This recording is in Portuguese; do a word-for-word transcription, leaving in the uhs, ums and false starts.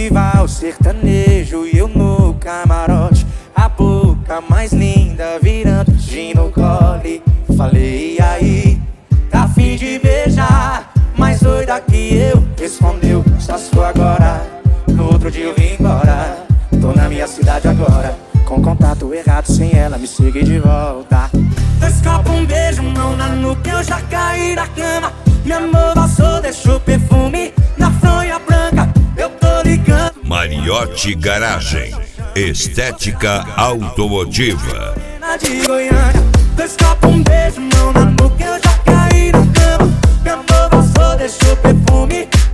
festival sertanejo e eu no camarote, a boca mais linda virando gin no gole. Falei, e aí, tá afim de beijar? Mais doida que eu, respondeu, só se for agora. No outro dia eu vim embora, tô na minha cidade agora, com contato errado, sem ela me seguir de volta. Dois copos, um beijo, mão na nuca, eu já caí da cama. Meu amor passou, deixou perfume na fronha branca, eu tô ligando. Mariotti Garagem, estética automotiva. De Goiânia, dois copos, um beijo, mão na nuca, eu já caí na cama. Meu amor passou, deixou perfume